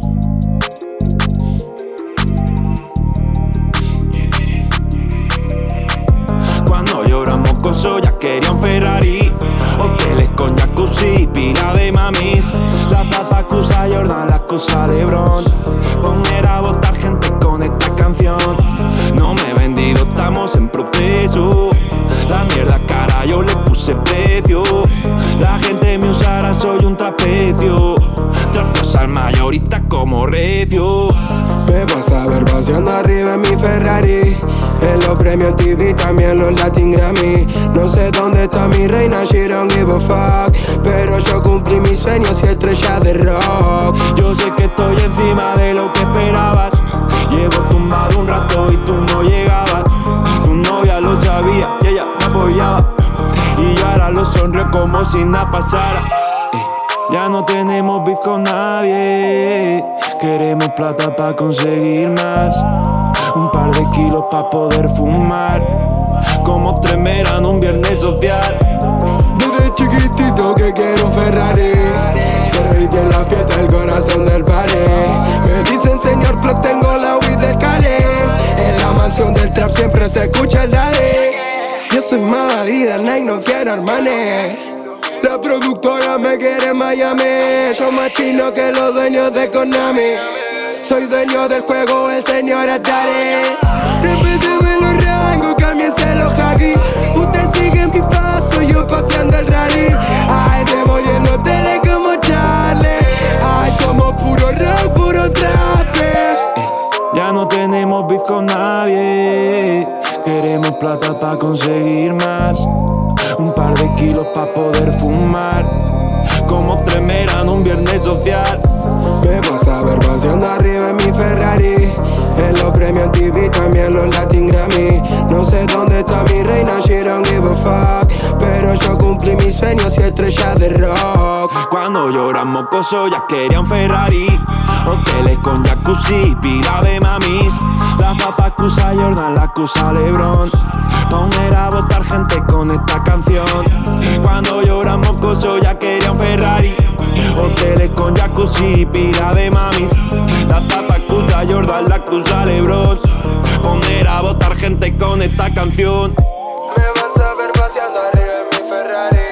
Cuando yo era mocoso ya quería un Ferrari, hoteles con jacuzzi, pila de mamis. La plaza acusa Jordan, la acusa LeBron. Poner a votar gente con esta canción. No me he vendido, estamos en proceso. La mierda cara yo le puse precio. La gente me usará, soy un trapecio. Trapos al mayorista como recio. Me vas a ver paseando arriba en mi Ferrari, en los premios TV, también los Latin Grammy. No sé dónde está mi reina, she don't give a fuck, pero yo cumplí mis sueños y estrella de rock. Yo sé que estoy encima de lo que esperabas. Llevo tumbado un rato y tú no llegabas. Tu novia lo sabía y ella me apoyaba, y yo ahora lo sonrío como si nada pasara. Ya no tenemos beef con nadie. Queremos plata pa' conseguir más, un par de kilos pa' poder fumar, como tremera en un viernes social. Desde chiquitito que quiero un Ferrari, ser rey de la fiesta, el corazón del party. Me dicen señor Flock, tengo la weed del Cali. En la mansión del trap siempre se escucha el daddy. Yo soy más Adidas, Nike, no quiero Armani. La productora me quiere en Miami. Yo más chino que los dueños de Konami. Soy dueño del juego, el señor Atari. Repíteme los rangos, cámbiense los hackies. Usted sigue en mi paso, yo paseando el rally. Ay, devolviendo tele como Charlie. Ay, somos puro rock, puro trap. Ya no tenemos beef con nadie. Queremos plata pa' conseguir más, un par de kilos pa' poder fumar, como tremera en un viernes social. Me vas a ver paseando arriba en mi Ferrari, en los premios TV, también los Latin Grammy. No sé dónde está mi reina, she don't give a fuck, pero yo cumplí mis sueños y estrella de rock. Cuando yo era mocoso ya quería un Ferrari, hoteles con jacuzzi, pila de mamis. La papa acusa Jordan, la acusa LeBron. Poner a votar gente con esta canción. Cuando yo era mocoso ya quería un Ferrari, hoteles con jacuzzi, pila de mamis. La papa acusa Jordan, la acusa LeBron. Poner a votar gente con esta canción. Me vas a ver paseando arriba en mi Ferrari,